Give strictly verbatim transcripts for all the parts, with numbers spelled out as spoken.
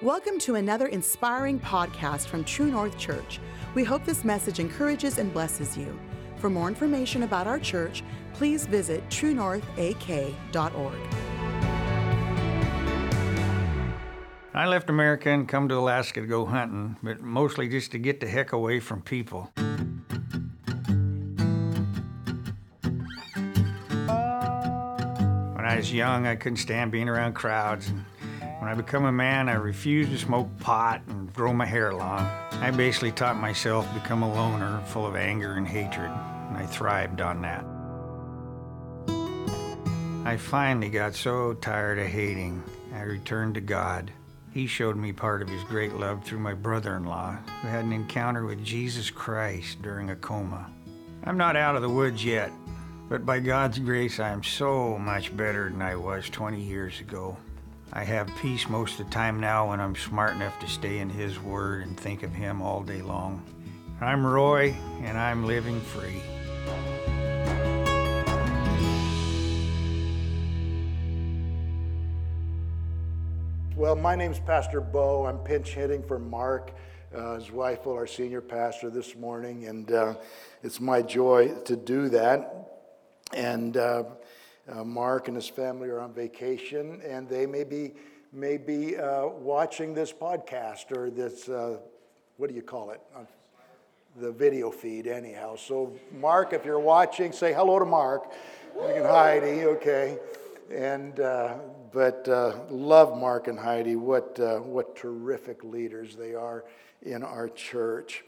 Welcome to another inspiring podcast from True North Church. We hope this message encourages and blesses you. For more information about our church, please visit true north a k dot org. I left America and come to Alaska to go hunting, but mostly just to get the heck away from people. When I was young, I couldn't stand being around crowds. And when I become a man, I refused to smoke pot and grow my hair long. I basically taught myself to become a loner, full of anger and hatred, and I thrived on that. I finally got so tired of hating, I returned to God. He showed me part of his great love through my brother-in-law, who had an encounter with Jesus Christ during a coma. I'm not out of the woods yet, but by God's grace, I am so much better than I was twenty years ago. I have peace most of the time now when I'm smart enough to stay in his word and think of him all day long. I'm Roy, and I'm living free. Well, my name's Pastor Bo. I'm pinch hitting for Mark, uh, his wife, our senior pastor this morning, and uh, it's my joy to do that. And uh, uh, Mark and his family are on vacation, and they may be, may be uh, watching this podcast or this, uh, what do you call it? Uh, the video feed anyhow. So Mark, if you're watching, say hello to Mark and Heidi, okay? And uh, but uh, love Mark and Heidi. What uh, what terrific leaders they are in our church.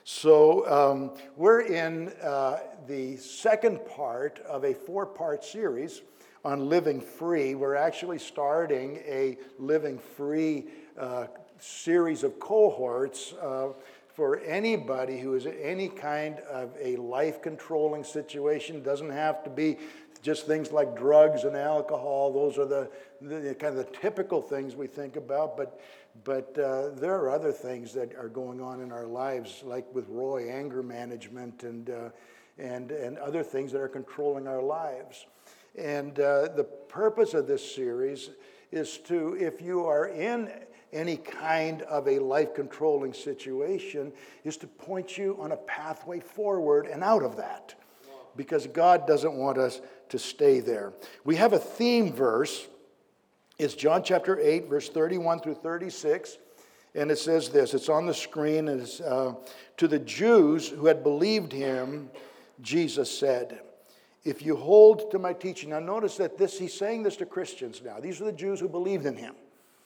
So um, we're in uh, the second part of a four-part series on living free. We're actually starting a living free uh, series of cohorts uh, for anybody who is in any kind of a life-controlling situation. Doesn't have to be just things like drugs and alcohol. Those are the, the kind of the typical things we think about, but but uh, there are other things that are going on in our lives, like with Roy, anger management and uh, and and other things that are controlling our lives. And uh, the purpose of this series is to, if you are in any kind of a life-controlling situation, is to point you on a pathway forward and out of that. Because God doesn't want us to stay there. We have a theme verse. It's John chapter eight, verse thirty-one through thirty-six. And it says this. It's on the screen. It's, uh, to the Jews who had believed him, Jesus said, if you hold to my teaching. Now notice that this, he's saying this to Christians now. These are the Jews who believed in him.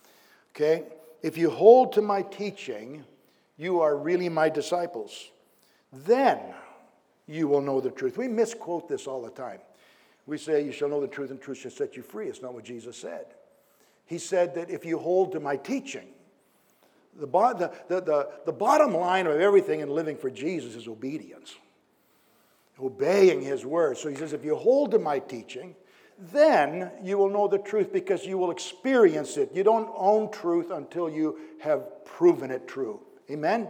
Okay? If you hold to my teaching, you are really my disciples. Then you will know the truth. We misquote this all the time. We say, you shall know the truth, and truth shall set you free. It's not what Jesus said. He said that if you hold to my teaching, the, bo- the, the, the, the bottom line of everything in living for Jesus is obedience. Obeying his word. So he says, if you hold to my teaching, then you will know the truth because you will experience it. You don't own truth until you have proven it true. Amen?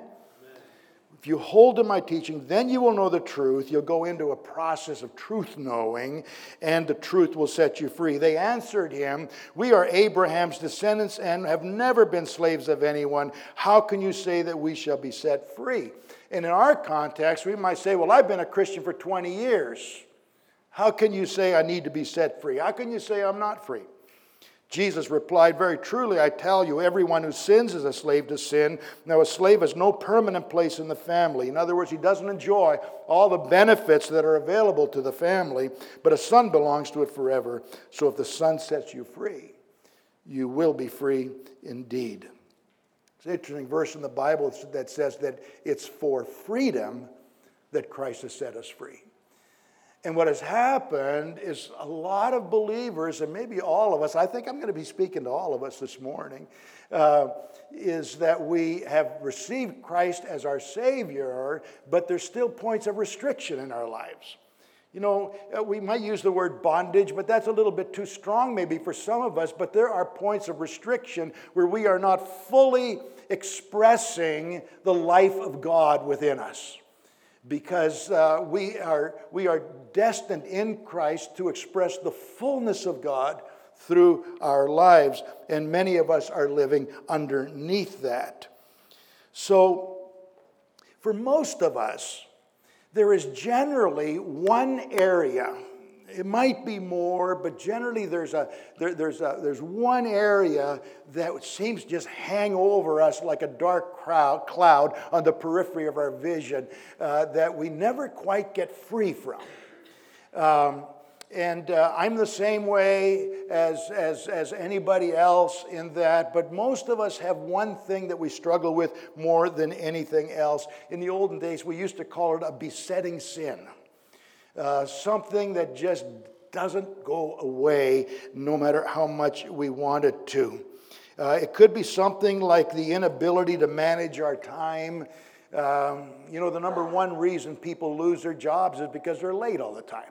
If you hold to my teaching, then you will know the truth. You'll go into a process of truth knowing, and the truth will set you free. They answered him, we are Abraham's descendants and have never been slaves of anyone. How can you say that we shall be set free? And in our context, we might say, well, I've been a Christian for twenty years. How can you say I need to be set free? How can you say I'm not free? Jesus replied, very truly, I tell you, everyone who sins is a slave to sin. Now, a slave has no permanent place in the family. In other words, he doesn't enjoy all the benefits that are available to the family, but a son belongs to it forever. So if the son sets you free, you will be free indeed. It's an interesting verse in the Bible that says that it's for freedom that Christ has set us free. And what has happened is a lot of believers, and maybe all of us, I think I'm going to be speaking to all of us this morning, uh, is that we have received Christ as our Savior, but there's still points of restriction in our lives. You know, we might use the word bondage, but that's a little bit too strong maybe for some of us, but there are points of restriction where we are not fully expressing the life of God within us. Because uh, we are we are destined in Christ to express the fullness of God through our lives, and many of us are living underneath that. So, for most of us, there is generally one area. It might be more, but generally there's a there, there's a there's one area that seems to just hang over us like a dark crowd, cloud on the periphery of our vision uh, that we never quite get free from. Um, and uh, I'm the same way as, as as anybody else in that, but most of us have one thing that we struggle with more than anything else. In the olden days, we used to call it a besetting sin. Uh, something that just doesn't go away no matter how much we want it to. Uh, it could be something like the inability to manage our time. Um, you know, the number one reason people lose their jobs is because they're late all the time.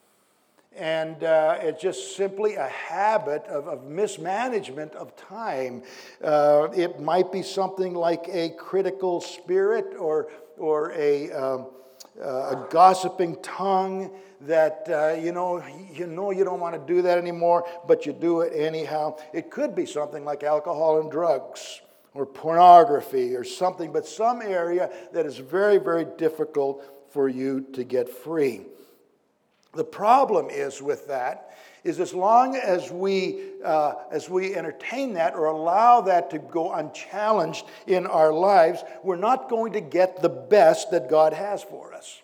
And uh, it's just simply a habit of, of mismanagement of time. Uh, it might be something like a critical spirit or, or a... Um, Uh, a gossiping tongue that, uh, you know, you know you don't want to do that anymore, but you do it anyhow. It could be something like alcohol and drugs or pornography or something, but some area that is very, very difficult for you to get free. The problem is with that is as long as we uh, as we entertain that or allow that to go unchallenged in our lives, we're not going to get the best that God has for us.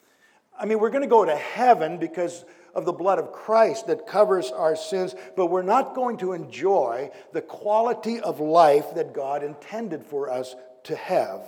I mean, we're going to go to heaven because of the blood of Christ that covers our sins, but we're not going to enjoy the quality of life that God intended for us to have.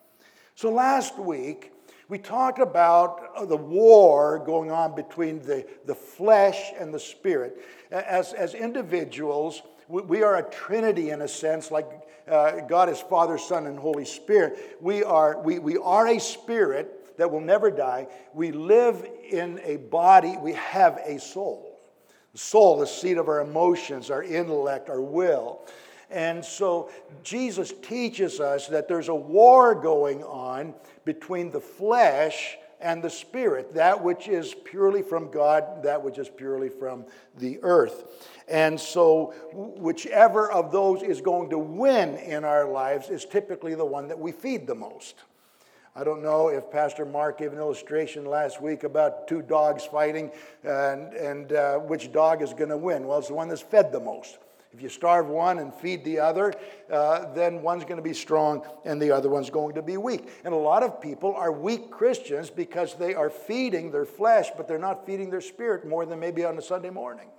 So last week, we talked about the war going on between the, the flesh and the spirit. As, as individuals, we, we are a trinity in a sense, like uh, God is Father, Son, and Holy Spirit. We are, we, we are a spirit that will never die. We live in a body. We have a soul. The soul, the seat of our emotions, our intellect, our will. And so Jesus teaches us that there's a war going on between the flesh and the spirit, that which is purely from God, that which is purely from the earth. And so whichever of those is going to win in our lives is typically the one that we feed the most. I don't know if Pastor Mark gave an illustration last week about two dogs fighting and, and uh, which dog is going to win. Well, it's the one that's fed the most. If you starve one and feed the other, uh, then one's going to be strong and the other one's going to be weak. And a lot of people are weak Christians because they are feeding their flesh, but they're not feeding their spirit more than maybe on a Sunday morning.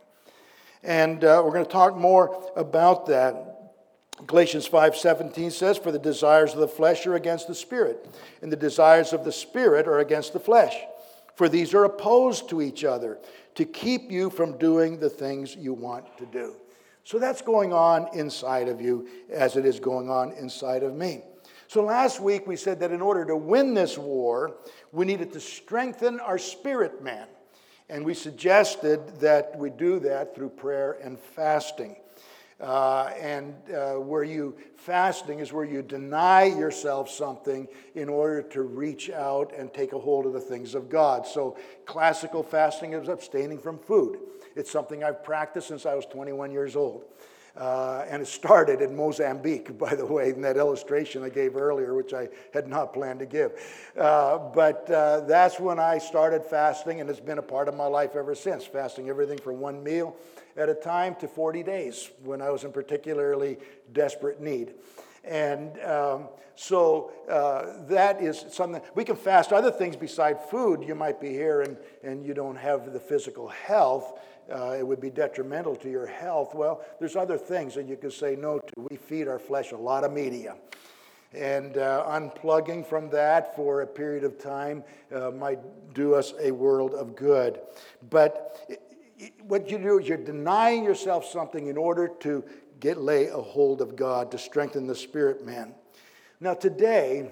And uh, we're going to talk more about that. Galatians five seventeen says, "For the desires of the flesh are against the spirit, and the desires of the spirit are against the flesh. For these are opposed to each other, to keep you from doing the things you want to do." So that's going on inside of you as it is going on inside of me. So last week we said that in order to win this war, we needed to strengthen our spirit man. And we suggested that we do that through prayer and fasting. Uh, and uh, where you fasting is where you deny yourself something in order to reach out and take a hold of the things of God. So classical fasting is abstaining from food. It's something I've practiced since I was twenty-one years old. Uh, and it started in Mozambique, by the way, in that illustration I gave earlier, which I had not planned to give. Uh, but uh, that's when I started fasting, and it's been a part of my life ever since, fasting everything from one meal at a time to forty days when I was in particularly desperate need. And um, so uh, that is something. We can fast other things beside food. You might be here and, and you don't have the physical health. Uh, it would be detrimental to your health. Well, there's other things that you could say no to. We feed our flesh a lot of media. And uh, unplugging from that for a period of time uh, might do us a world of good. But it, it, what you do is you're denying yourself something in order to get lay a hold of God, to strengthen the spirit man. Now today,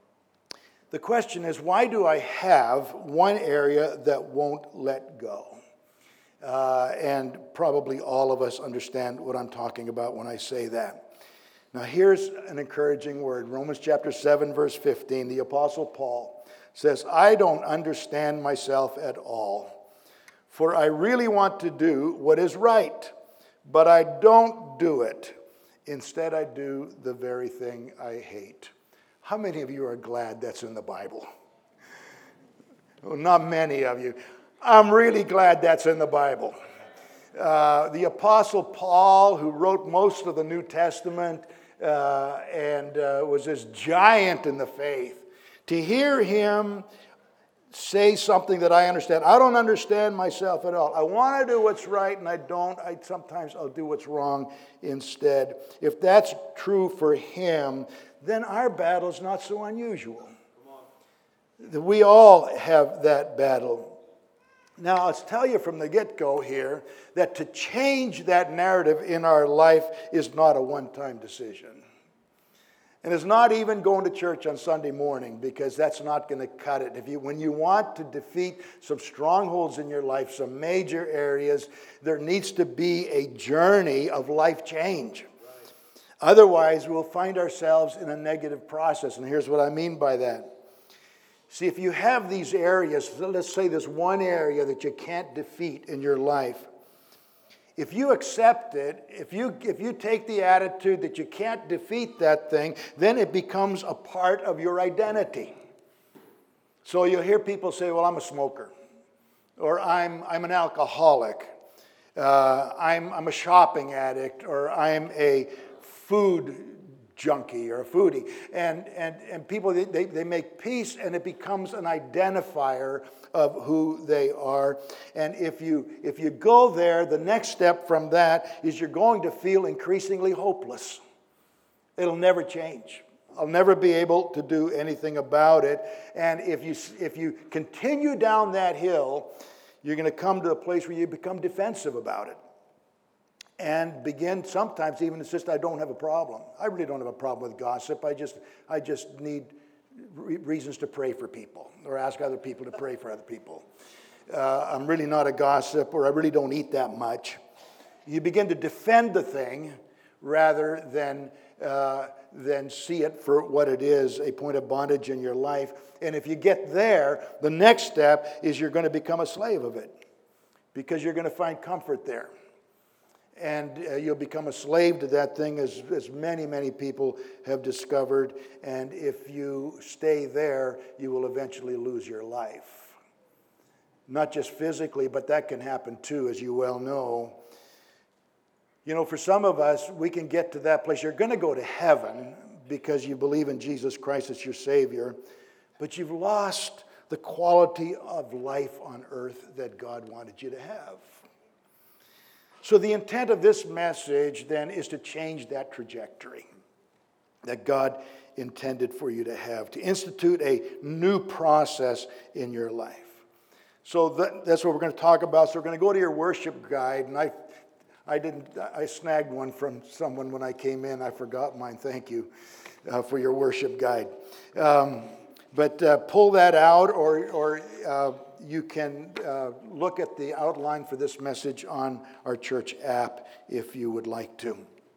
the question is, why do I have one area that won't let go? Uh, and probably all of us understand what I'm talking about when I say that. Now here's an encouraging word. Romans chapter seven, verse fifteen, the Apostle Paul says, "I don't understand myself at all, for I really want to do what is right, but I don't do it. Instead, I do the very thing I hate. How many of you are glad that's in the Bible? Well, not many of you. I'm really glad that's in the Bible. Uh, the Apostle Paul, who wrote most of the New Testament uh, and uh, was this giant in the faith, to hear him say something that I understand. I don't understand myself at all. I want to do what's right, and I don't. I sometimes I'll do what's wrong instead. If that's true for him, then our battle is not so unusual. We all have that battle. Now, I'll tell you from the get-go here that to change that narrative in our life is not a one-time decision. And it's not even going to church on Sunday morning, because that's not going to cut it. If you, when you want to defeat some strongholds in your life, some major areas, there needs to be a journey of life change. Right. Otherwise, we'll find ourselves in a negative process. And here's what I mean by that. See, if you have these areas, let's say there's one area that you can't defeat in your life. If you accept it, if you, if you take the attitude that you can't defeat that thing, then it becomes a part of your identity. So you'll hear people say, well, I'm a smoker, or I'm, I'm an alcoholic, uh, I'm, I'm a shopping addict, or I'm a food junkie or a foodie. And, and, and people, they, they make peace, and it becomes an identifier of who they are. And if you, if you go there, the next step from that is you're going to feel increasingly hopeless. It'll never change. I'll never be able to do anything about it. And if you, if you continue down that hill, you're going to come to a place where you become defensive about it. And begin sometimes even it's just, I don't have a problem. I really don't have a problem with gossip. I just, I just need re- reasons to pray for people or ask other people to pray for other people. Uh, I'm really not a gossip, or I really don't eat that much. You begin to defend the thing rather than, uh, than see it for what it is, a point of bondage in your life. And if you get there, the next step is you're going to become a slave of it, because you're going to find comfort there. And uh, you'll become a slave to that thing, as, as many, many people have discovered. And if you stay there, you will eventually lose your life. Not just physically, but that can happen too, as you well know. You know, for some of us, we can get to that place. You're going to go to heaven because you believe in Jesus Christ as your Savior, but you've lost the quality of life on earth that God wanted you to have. So the intent of this message then is to change that trajectory that God intended for you to have, to institute a new process in your life. So that, that's what we're going to talk about. So we're going to go to your worship guide, and I, I didn't, I snagged one from someone when I came in. I forgot mine. Thank you uh, for your worship guide. Um, but uh, pull that out, or or. Uh, You can uh, look at the outline for this message on our church app if you would like to.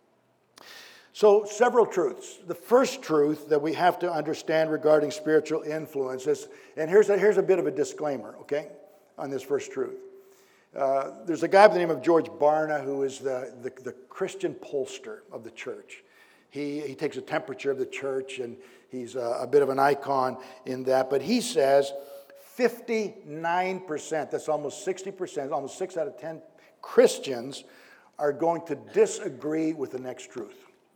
So, several truths. The first truth that we have to understand regarding spiritual influence is, and here's a, here's a bit of a disclaimer, okay, on this first truth. Uh, there's a guy by the name of George Barna who is the, the, the Christian pollster of the church. He, he takes a temperature of the church, and he's a, a bit of an icon in that. But he says fifty-nine percent, that's almost sixty percent, almost six out of ten Christians are going to disagree with the next truth.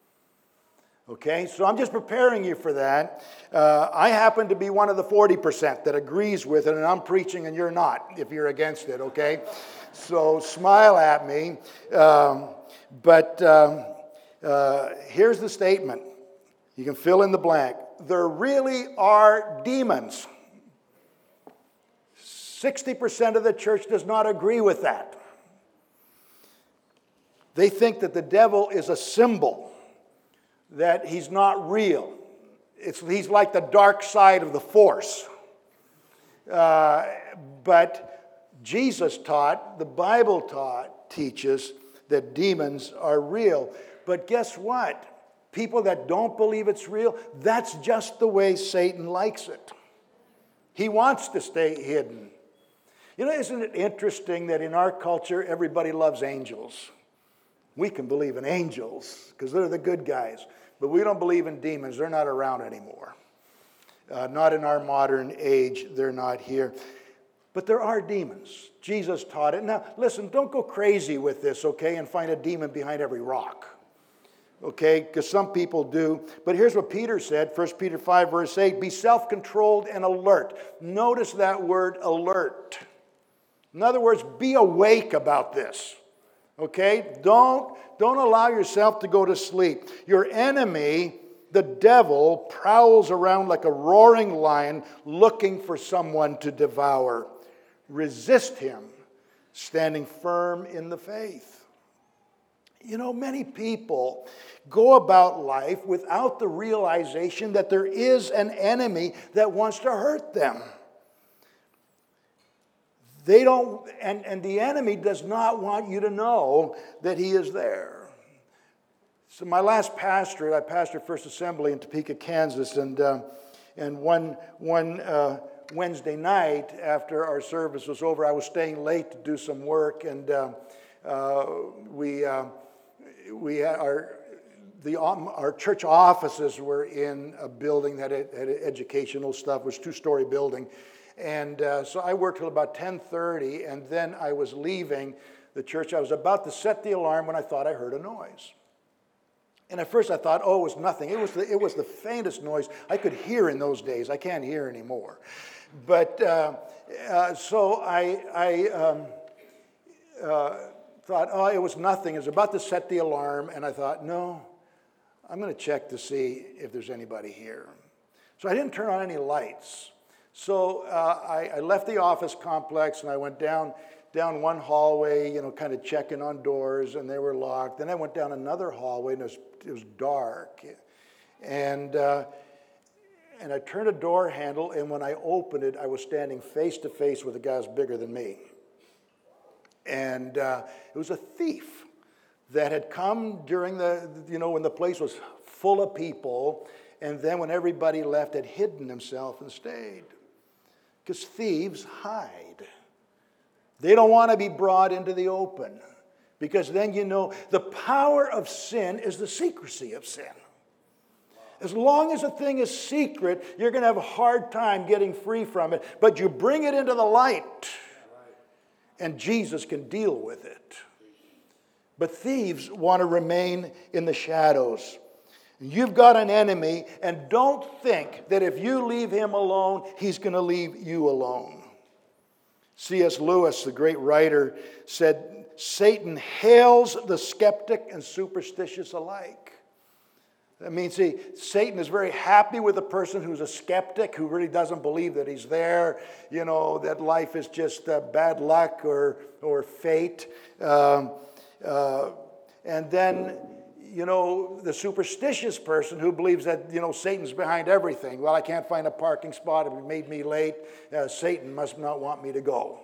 Okay, so I'm just preparing you for that. Uh, I happen to be one of the forty percent that agrees with it, and I'm preaching and you're not, if you're against it, okay? So smile at me. Um, but um, uh, here's the statement. You can fill in the blank. There really are demons. sixty percent of the church does not agree with that. They think that the devil is a symbol, that he's not real. It's, he's like the dark side of the force. Uh, but Jesus taught, the Bible taught, teaches that demons are real. But guess what? People that don't believe it's real, that's just the way Satan likes it. He wants to stay hidden. You know, isn't it interesting that in our culture, everybody loves angels? We can believe in angels because they're the good guys. But we don't believe in demons. They're not around anymore. Uh, not in our modern age. They're not here. But there are demons. Jesus taught it. Now, listen, don't go crazy with this, okay, and find a demon behind every rock. Okay, because some people do. But here's what Peter said, First Peter five, verse eight, be self-controlled and alert. Notice that word alert. In other words, be awake about this. Okay? Don't, don't allow yourself to go to sleep. Your enemy, the devil, prowls around like a roaring lion looking for someone to devour. Resist him, standing firm in the faith. You know, many people go about life without the realization that there is an enemy that wants to hurt them. They don't, and, and the enemy does not want you to know that he is there. So my last pastorate, I pastored First Assembly in Topeka, Kansas, and uh, and one one uh, Wednesday night after our service was over, I was staying late to do some work, and uh, uh, we uh, we had our the our church offices were in a building that had, had educational stuff. It was a two-story building. And uh, so I worked till about ten thirty, and then I was leaving the church. I was about to set the alarm when I thought I heard a noise. And at first I thought, oh, it was nothing. It was the, it was the faintest noise I could hear in those days. I can't hear anymore. But uh, uh, so I, I um, uh, thought, oh, it was nothing. I was about to set the alarm, and I thought, no, I'm going to check to see if there's anybody here. So I didn't turn on any lights. So uh, I, I left the office complex and I went down down one hallway, you know, kind of checking on doors, and they were locked. Then I went down another hallway and it was, it was dark. And uh, and I turned a door handle, and when I opened it, I was standing face to face with a guy who was bigger than me. And uh, it was a thief that had come during the, you know, when the place was full of people, and then when everybody left, had hidden himself and stayed. Because thieves hide. They don't want to be brought into the open. Because then you know the power of sin is the secrecy of sin. As long as a thing is secret, you're going to have a hard time getting free from it. But you bring it into the light, and Jesus can deal with it. But thieves want to remain in the shadows. You've got an enemy, and don't think that if you leave him alone, he's going to leave you alone. C S Lewis, the great writer, said, Satan hails the skeptic and superstitious alike. That means, see, Satan is very happy with a person who's a skeptic, who really doesn't believe that he's there, you know, that life is just uh, bad luck or, or fate. Um, uh, and then... You know, the superstitious person who believes that, you know, Satan's behind everything. Well, I can't find a parking spot. It made me late. Uh, Satan must not want me to go.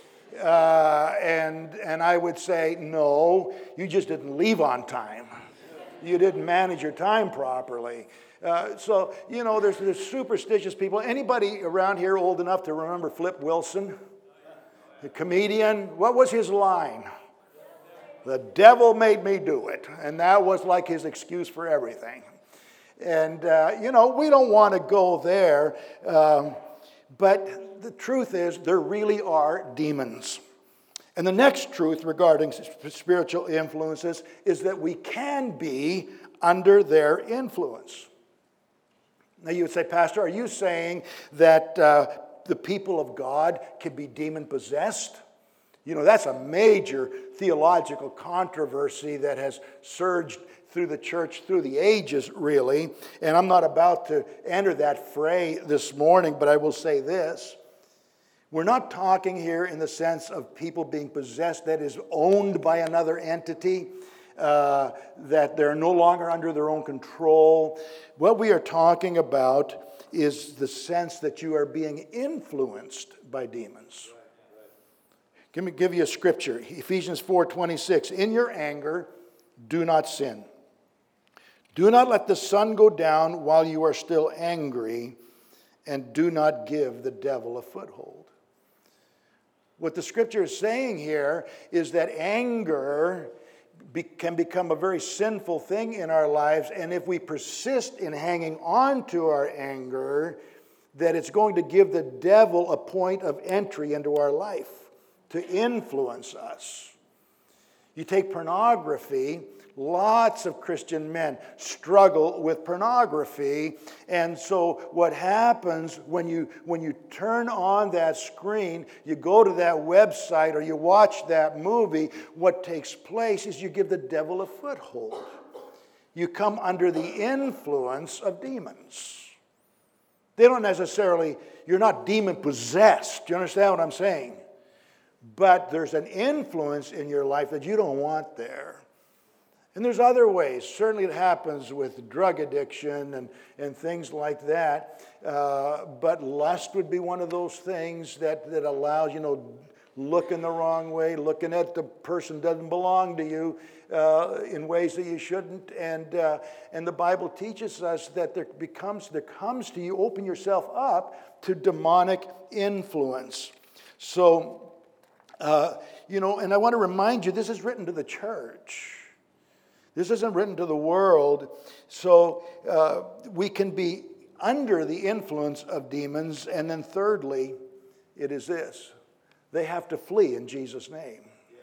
Uh, and, and I would say, no, you just didn't leave on time. You didn't manage your time properly. Uh, so, you know, there's, there's superstitious people. Anybody around here old enough to remember Flip Wilson? The comedian. What was his line? The devil made me do it. And that was like his excuse for everything. And, uh, you know, we don't want to go there. Um, but the truth is, there really are demons. And the next truth regarding spiritual influences is that we can be under their influence. Now you would say, Pastor, are you saying that uh, the people of God can be demon-possessed? You know, that's a major theological controversy that has surged through the church through the ages, really. And I'm not about to enter that fray this morning, but I will say this. We're not talking here in the sense of people being possessed that is owned by another entity, uh, that they're no longer under their own control. What we are talking about is the sense that you are being influenced by demons. Let me give you a scripture. Ephesians four twenty-six. In your anger, do not sin. Do not let the sun go down while you are still angry, and do not give the devil a foothold. What the scripture is saying here is that anger be, can become a very sinful thing in our lives. And if we persist in hanging on to our anger, that it's going to give the devil a point of entry into our life to influence us. You take pornography. Lots of Christian men struggle with pornography. And so what happens when you when you turn on that screen, you go to that website or you watch that movie, what takes place is you give the devil a foothold. You come under the influence of demons. They don't necessarily, you're not demon possessed. Do you understand what I'm saying? But there's an influence in your life that you don't want there. And there's other ways. Certainly it happens with drug addiction and, and things like that. Uh, but lust would be one of those things that, that allows, you know, looking the wrong way, looking at the person doesn't belong to you uh, in ways that you shouldn't. And, uh, and the Bible teaches us that there becomes, there comes to you, open yourself up to demonic influence. So, uh, you know, and I want to remind you, this is written to the church. This isn't written to the world, so uh, we can be under the influence of demons. And then thirdly, it is this. They have to flee in Jesus' name.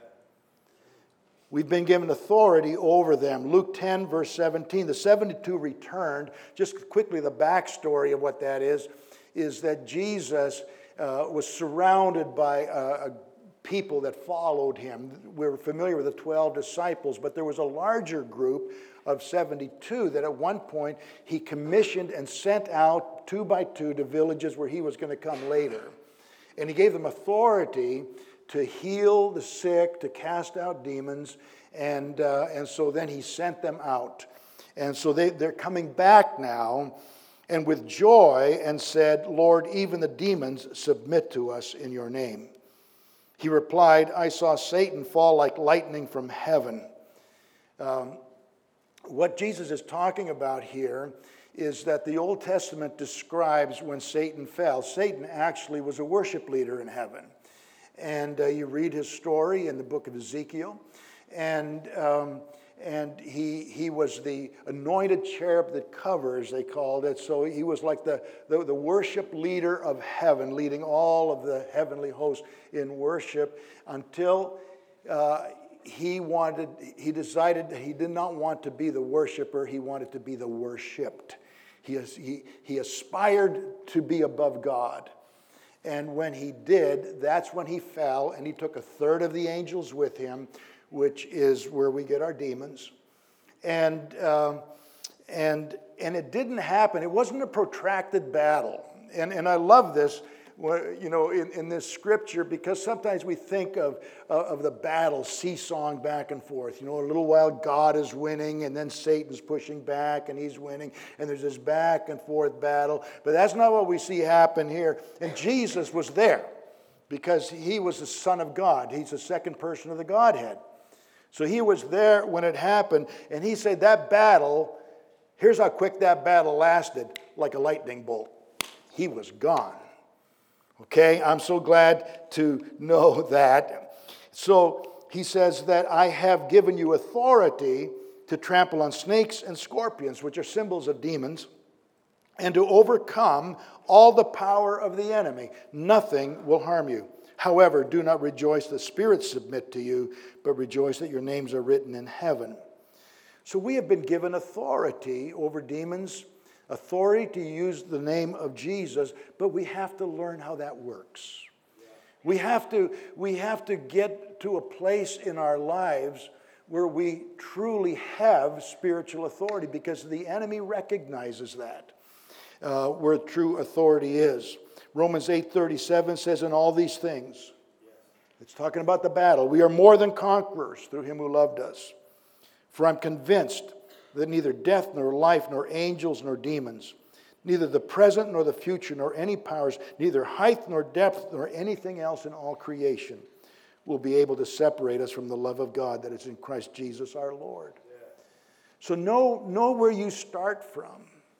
We've been given authority over them. Luke ten, verse seventeen, the seventy-two returned. Just quickly, the backstory of what that is, is that Jesus uh, was surrounded by a, a people that followed him. We're familiar with the twelve disciples, but there was a larger group of seventy-two that at one point he commissioned and sent out two by two to villages where he was going to come later. And he gave them authority to heal the sick, to cast out demons, and, uh, and so then he sent them out. And so they, they're coming back now, and with joy, and said, Lord, even the demons submit to us in your name. He replied, I saw Satan fall like lightning from heaven. Um, what Jesus is talking about here is that the Old Testament describes when Satan fell. Satan actually was a worship leader in heaven. And uh, you read his story in the book of Ezekiel. And um, and he he was the anointed cherub that covers, they called it. So he was like the, the, the worship leader of heaven, leading all of the heavenly host in worship until uh, he wanted, he decided that he did not want to be the worshiper, he wanted to be the worshipped. He, he, he aspired to be above God. And when he did, that's when he fell, and he took a third of the angels with him, which is where we get our demons. And, um, and, and it didn't happen. It wasn't a protracted battle. And, and I love this, you know, in, in this scripture, because sometimes we think of, uh, of the battle seesawing back and forth. You know, a little while God is winning, and then Satan's pushing back, and he's winning, and there's this back and forth battle. But that's not what we see happen here. And Jesus was there, because he was the Son of God. He's the second person of the Godhead. So he was there when it happened, and he said that battle, here's how quick that battle lasted, like a lightning bolt. He was gone. Okay, I'm so glad to know that. So he says that I have given you authority to trample on snakes and scorpions, which are symbols of demons, and to overcome all the power of the enemy. Nothing will harm you. However, do not rejoice that spirits submit to you, but rejoice that your names are written in heaven. So we have been given authority over demons, authority to use the name of Jesus, but we have to learn how that works. We have to, we have to get to a place in our lives where we truly have spiritual authority, because the enemy recognizes that, uh, where true authority is. Romans eight thirty-seven says, in all these things, it's talking about the battle, we are more than conquerors through him who loved us. For I'm convinced that neither death nor life nor angels nor demons, neither the present nor the future nor any powers, neither height nor depth nor anything else in all creation will be able to separate us from the love of God that is in Christ Jesus our Lord. Yeah. So know, know where you start from.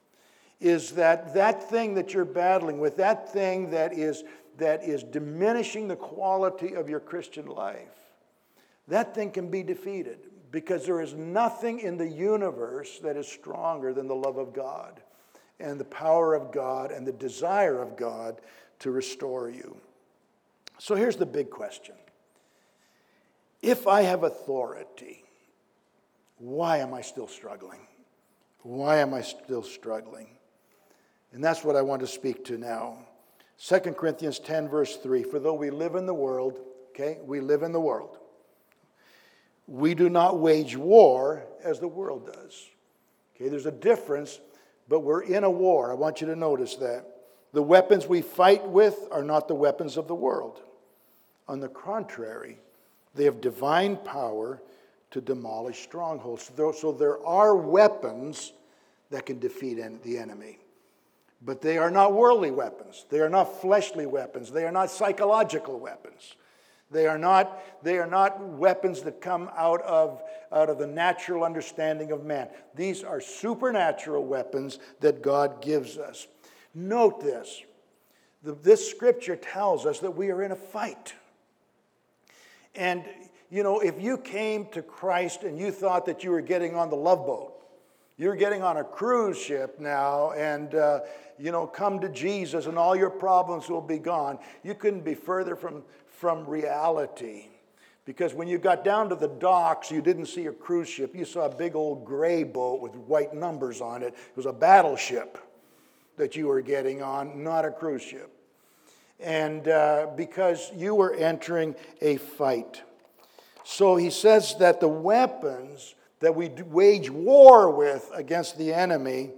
Is that that thing that you're battling with, that thing that is, that is diminishing the quality of your Christian life, that thing can be defeated Because there is nothing in the universe that is stronger than the love of God and the power of God and the desire of God to restore you. So here's the big question. If I have authority, why am I still struggling? Why am I still struggling? And that's what I want to speak to now. Second Corinthians ten, verse three, for though we live in the world, okay, we live in the world, we do not wage war as the world does. Okay, there's a difference, but we're in a war. I want you to notice that. The weapons we fight with are not the weapons of the world. On the contrary, they have divine power to demolish strongholds. So there are weapons that can defeat the enemy. But they are not worldly weapons. They are not fleshly weapons. They are not psychological weapons. They are not, they are not weapons that come out of, out of the natural understanding of man. These are supernatural weapons that God gives us. Note this. The, this scripture tells us that we are in a fight. And, you know, if you came to Christ and you thought that you were getting on the Love Boat, you're getting on a cruise ship now, and, uh, you know, come to Jesus and all your problems will be gone, you couldn't be further from, from reality. Because when you got down to the docks, you didn't see a cruise ship. You saw a big old gray boat with white numbers on it. It was a battleship that you were getting on, not a cruise ship. And uh, because you were entering a fight. So he says that the weapons that we wage war with against the enemy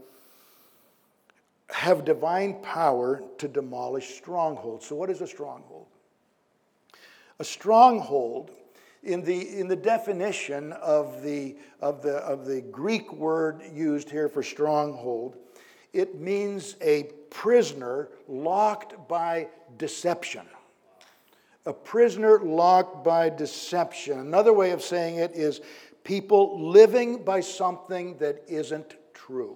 have divine power to demolish strongholds. So what is a stronghold? A stronghold, in the, in the definition of the, of, the, of the Greek word used here for stronghold, it means a prisoner locked by deception. A prisoner locked by deception. Another way of saying it is people living by something that isn't true.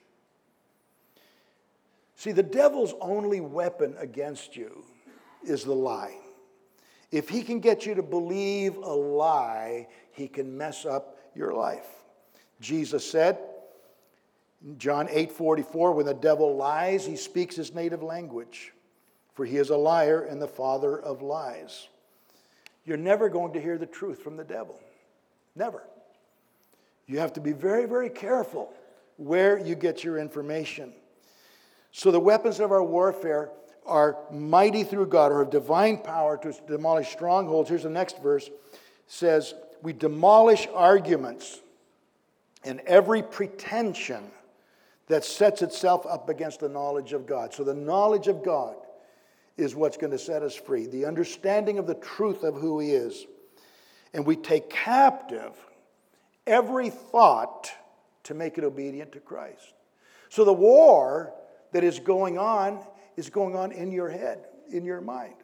See, the devil's only weapon against you is the lie. If he can get you to believe a lie, he can mess up your life. Jesus said, in John eight forty-four, when the devil lies, he speaks his native language, for he is a liar and the father of lies. You're never going to hear the truth from the devil. Never. You have to be very, very careful where you get your information. So the weapons of our warfare are mighty through God, or have divine power to demolish strongholds. Here's the next verse. It says, we demolish arguments and every pretension that sets itself up against the knowledge of God. So the knowledge of God is what's going to set us free. The understanding of the truth of who He is. And we take captive every thought to make it obedient to Christ. So the war that is going on is going on in your head, in your mind.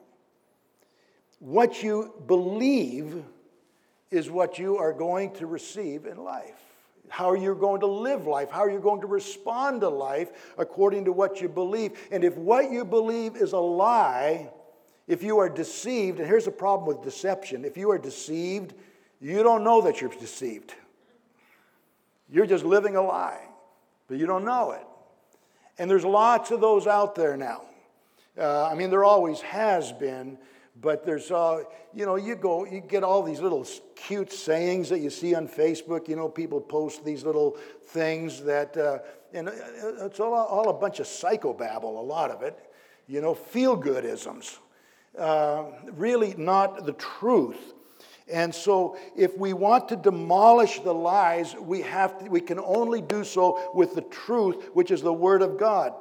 What you believe is what you are going to receive in life. How you're going to live life, how you're going to respond to life according to what you believe. And if what you believe is a lie, if you are deceived, and here's the problem with deception. If you are deceived, you don't know that you're deceived. You're just living a lie, but you don't know it. And there's lots of those out there now. Uh, I mean, there always has been, but there's, uh, you know, you go, you get all these little cute sayings that you see on Facebook. You know, people post these little things that, uh, and it's all, all a bunch of psychobabble, a lot of it. You know, feel-good-isms. Uh, really not the truth. And so if we want to demolish the lies, we have to, we can only do so with the truth, which is the Word of God.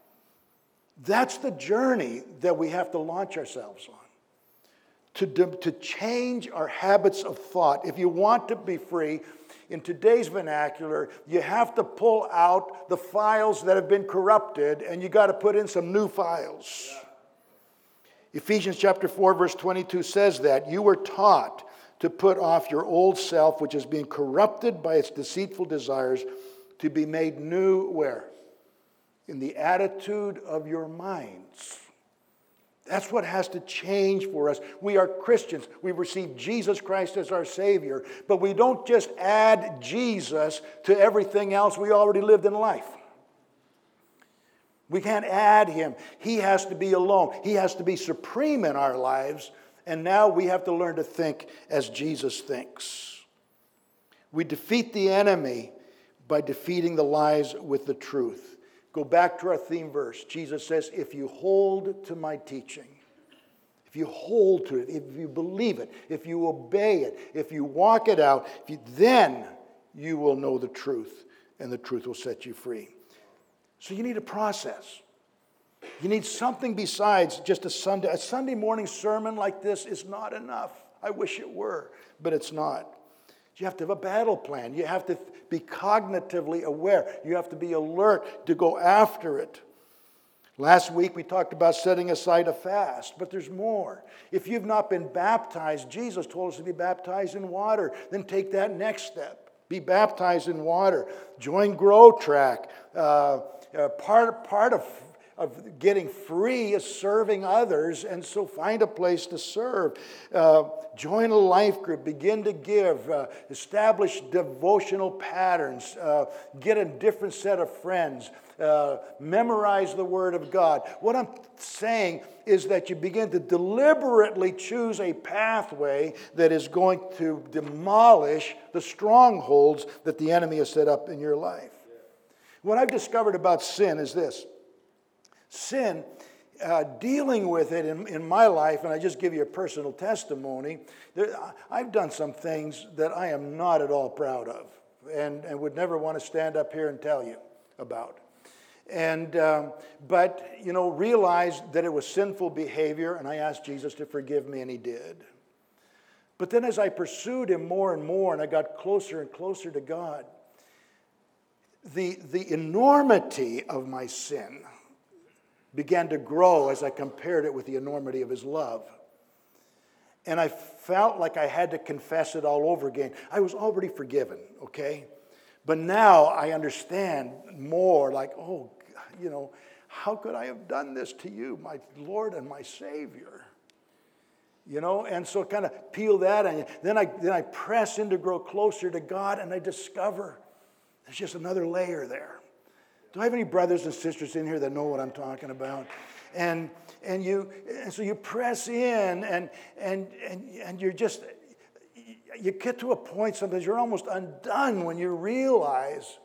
That's the journey that we have to launch ourselves on. To, to change our habits of thought. If you want to be free, in today's vernacular, you have to pull out the files that have been corrupted, and you got to put in some new files. Yeah. Ephesians chapter four, verse twenty-two says that you were taught to put off your old self, which is being corrupted by its deceitful desires, to be made new where? In the attitude of your minds. That's what has to change for us. We are Christians. We've received Jesus Christ as our Savior, but we don't just add Jesus to everything else we already lived in life. We can't add Him. He has to be alone. He has to be supreme in our lives, and now we have to learn to think as Jesus thinks. We defeat the enemy by defeating the lies with the truth. Go back to our theme verse. Jesus says, if you hold to my teaching, if you hold to it, if you believe it, if you obey it, if you walk it out, if you, then you will know the truth, and the truth will set you free. So you need a process. You need something besides just a Sunday. A Sunday morning sermon like this is not enough. I wish it were, but it's not. You have to have a battle plan. You have to be cognitively aware. You have to be alert to go after it. Last week we talked about setting aside a fast, but there's more. If you've not been baptized, Jesus told us to be baptized in water. Then take that next step. Be baptized in water. Join Grow Track. Uh, uh, part, part of of getting free is serving others, and so find a place to serve. Uh, join a life group, begin to give, uh, establish devotional patterns, uh, get a different set of friends, uh, memorize the Word of God. What I'm saying is that you begin to deliberately choose a pathway that is going to demolish the strongholds that the enemy has set up in your life. What I've discovered about sin is this. Sin, uh, dealing with it in, in my life, and I just give you a personal testimony, there, I've done some things that I am not at all proud of and, and would never want to stand up here and tell you about. And um, but, you know, realized that it was sinful behavior, and I asked Jesus to forgive me, and He did. But then as I pursued Him more and more, and I got closer and closer to God, the, the enormity of my sin began to grow as I compared it with the enormity of His love. And I felt like I had to confess it all over again. I was already forgiven, okay? But now I understand more, like, oh, you know, how could I have done this to you, my Lord and my Savior? You know, and so kind of peel that, and then I, then I press in to grow closer to God, and I discover there's just another layer there. Do I have any brothers and sisters in here that know what I'm talking about? And and you and so you press in and and and and you're just you get to a point sometimes you're almost undone when you realize.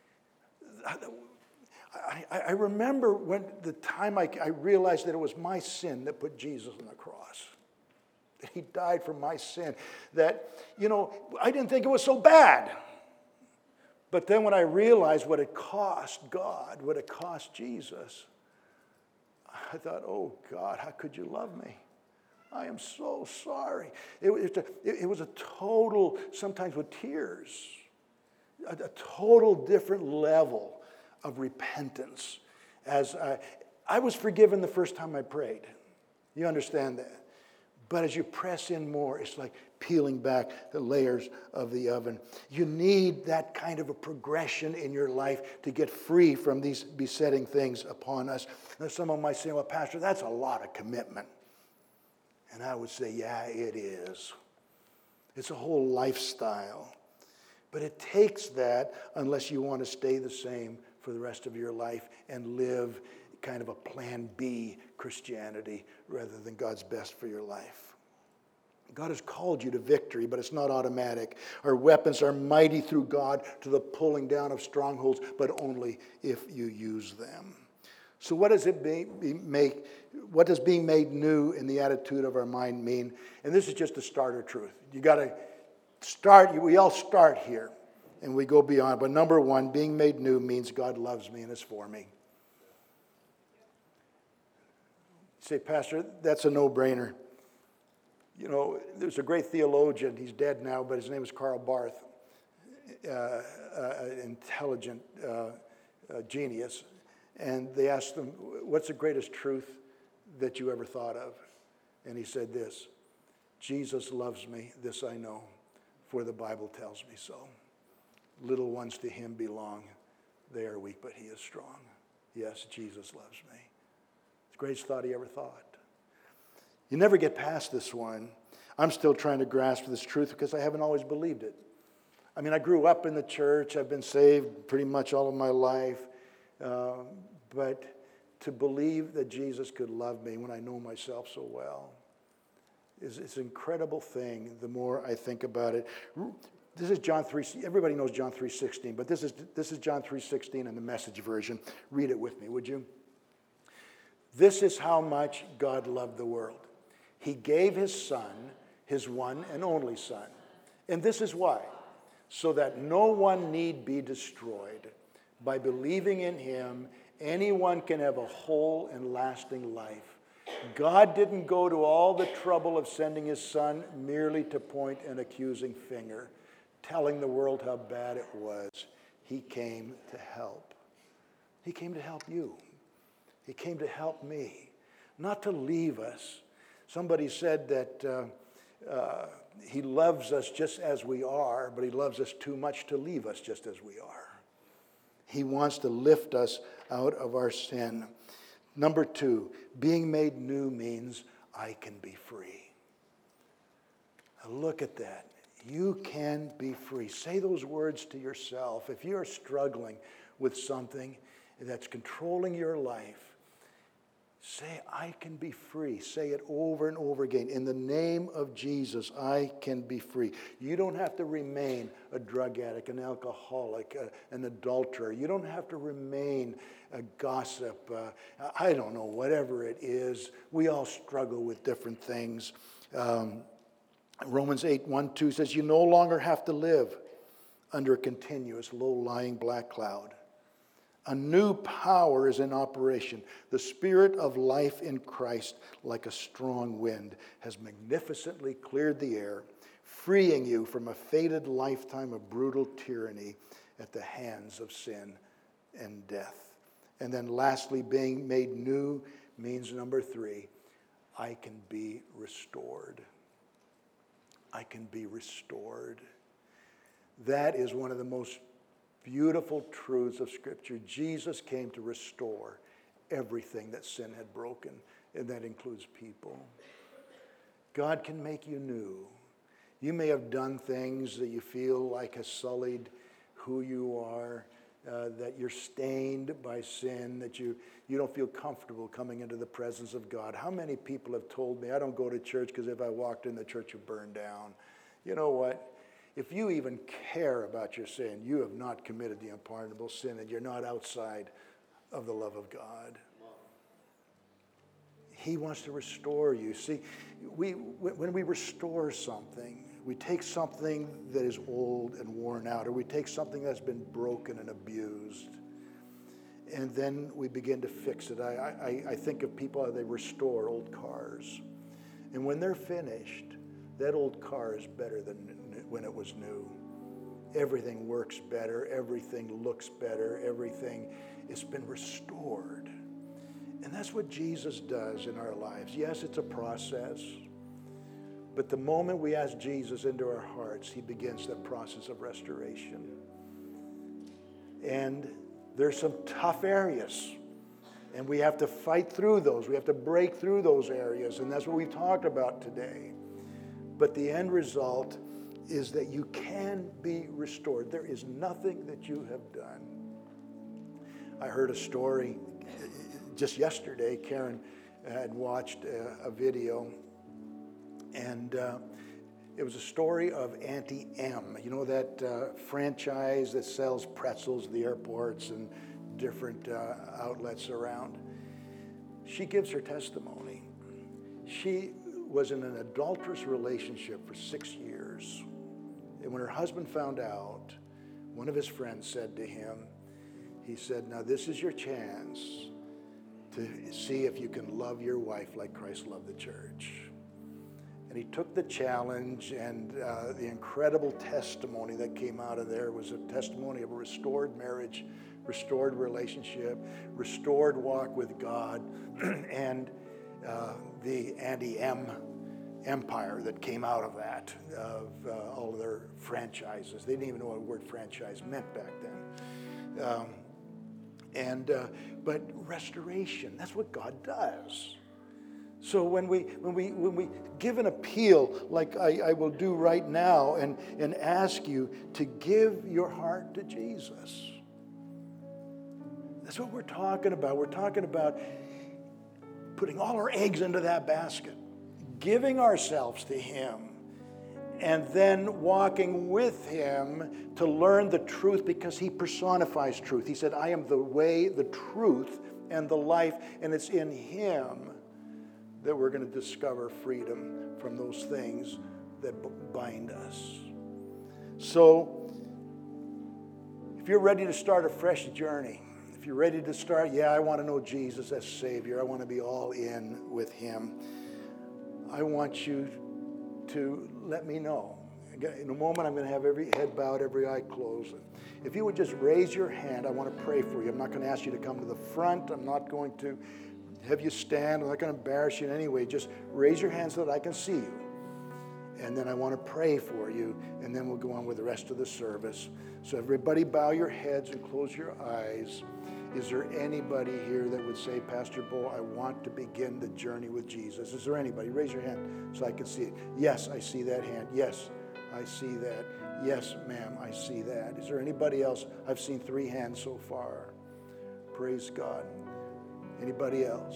I, I remember when the time I, I realized that it was my sin that put Jesus on the cross. That He died for my sin. That, you know, I didn't think it was so bad. But then when I realized what it cost God, what it cost Jesus, I thought, oh God, how could you love me? I am so sorry. It, it, it, it was a total, sometimes with tears, a, a total different level of repentance. As I, I was forgiven the first time I prayed. You understand that? But as you press in more, it's like peeling back the layers of the oven. You need that kind of a progression in your life to get free from these besetting things upon us. Now, someone might say, well, Pastor, that's a lot of commitment. And I would say, yeah, it is. It's a whole lifestyle. But it takes that unless you want to stay the same for the rest of your life and live kind of a plan B Christianity rather than God's best for your life. God has called you to victory, but it's not automatic. Our weapons are mighty through God to the pulling down of strongholds, but only if you use them. So what does it be, be make? What does being made new in the attitude of our mind mean? And this is just a starter truth. You got to start. We all start here, and we go beyond. But number one, being made new means God loves me and is for me. You say, Pastor, that's a no-brainer. You know, there's a great theologian, he's dead now, but his name is Karl Barth, uh, uh, an intelligent uh, uh, genius. And they asked him, what's the greatest truth that you ever thought of? And he said this, Jesus loves me, this I know, for the Bible tells me so. Little ones to Him belong. They are weak, but He is strong. Yes, Jesus loves me. It's the greatest thought he ever thought. You never get past this one. I'm still trying to grasp this truth because I haven't always believed it. I mean, I grew up in the church. I've been saved pretty much all of my life. Uh, but to believe that Jesus could love me when I know myself so well is, is an incredible thing the more I think about it. This is John three. Everybody knows John three sixteen, but this is, this is John three sixteen in the Message version. Read it with me, would you? This is how much God loved the world. He gave his Son, his one and only Son. And this is why. So that no one need be destroyed. By believing in him, anyone can have a whole and lasting life. God didn't go to all the trouble of sending his Son merely to point an accusing finger, telling the world how bad it was. He came to help. He came to help you. He came to help me, not to leave us. Somebody said that uh, uh, he loves us just as we are, but he loves us too much to leave us just as we are. He wants to lift us out of our sin. Number two, being made new means I can be free. Now look at that. You can be free. Say those words to yourself. If you're struggling with something that's controlling your life, say, I can be free. Say it over and over again. In the name of Jesus, I can be free. You don't have to remain a drug addict, an alcoholic, a, an adulterer. You don't have to remain a gossip. Uh, I don't know, whatever it is. We all struggle with different things. Um, Romans eight, one, two says, you no longer have to live under a continuous low-lying black cloud. A new power is in operation. The Spirit of life in Christ, like a strong wind, has magnificently cleared the air, freeing you from a fated lifetime of brutal tyranny at the hands of sin and death. And then lastly, being made new means number three, I can be restored. I can be restored. That is one of the most beautiful truths of Scripture. Jesus came to restore everything that sin had broken, and that includes people. God can make you new. You may have done things that you feel like has sullied who you are, uh, that you're stained by sin, that you, you don't feel comfortable coming into the presence of God. How many people have told me, I don't go to church because if I walked in, the church would burn down. You know what? If you even care about your sin, you have not committed the unpardonable sin, and you're not outside of the love of God. He wants to restore you. See, we when we restore something, we take something that is old and worn out, or we take something that's been broken and abused, and then we begin to fix it. I, I, I think of people how they restore old cars. And when they're finished, that old car is better than when it was new. Everything works better. Everything looks better. Everything has been restored. And that's what Jesus does in our lives. Yes, it's a process. But the moment we ask Jesus into our hearts, he begins that process of restoration. And there's some tough areas. And we have to fight through those. We have to break through those areas. And that's what we've talked about today. But the end result is that you can be restored. There is nothing that you have done. I heard a story just yesterday. Karen had watched a, a video, and uh, it was a story of Auntie M. You know that uh, franchise that sells pretzels at the airports and different uh, outlets around? She gives her testimony. She was in an adulterous relationship for six years. And when her husband found out, one of his friends said to him, he said, now this is your chance to see if you can love your wife like Christ loved the church. And he took the challenge, and uh, the incredible testimony that came out of there was a testimony of a restored marriage, restored relationship, restored walk with God, and uh, the Auntie M empire that came out of that, of uh, all of their franchises. They didn't even know what the word franchise meant back then. Um, and uh, but restoration, that's what God does. So when we when we when we give an appeal like I, I will do right now and, and ask you to give your heart to Jesus. That's what we're talking about. We're talking about putting all our eggs into that basket, giving ourselves to Him, and then walking with Him to learn the truth, because He personifies truth. He said, I am the way, the truth, and the life, and it's in Him that we're going to discover freedom from those things that bind us. So, if you're ready to start a fresh journey, if you're ready to start, yeah, I want to know Jesus as Savior, I want to be all in with Him, I want you to let me know. In a moment, I'm going to have every head bowed, every eye closed. If you would just raise your hand, I want to pray for you. I'm not going to ask you to come to the front. I'm not going to have you stand. I'm not going to embarrass you in any way. Just raise your hand so that I can see you. And then I want to pray for you, and then we'll go on with the rest of the service. So everybody bow your heads and close your eyes. Is there anybody here that would say, Pastor Bo, I want to begin the journey with Jesus? Is there anybody? Raise your hand so I can see it. Yes, I see that hand. Yes, I see that. Yes, ma'am, I see that. Is there anybody else? I've seen three hands so far. Praise God. Anybody else?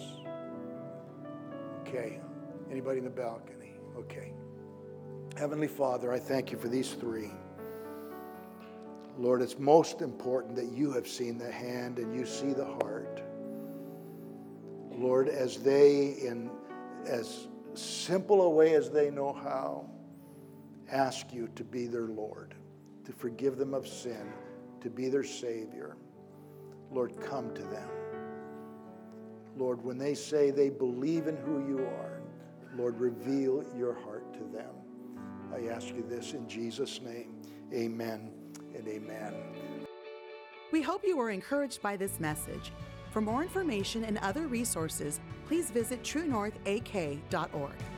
Okay. Anybody in the balcony? Okay. Heavenly Father, I thank you for these three. Lord, it's most important that you have seen the hand and you see the heart. Lord, as they, in as simple a way as they know how, ask you to be their Lord, to forgive them of sin, to be their Savior. Lord, come to them. Lord, when they say they believe in who you are, Lord, reveal your heart to them. I ask you this in Jesus' name. Amen and amen. We hope you were encouraged by this message. For more information and other resources, please visit true north a k dot org.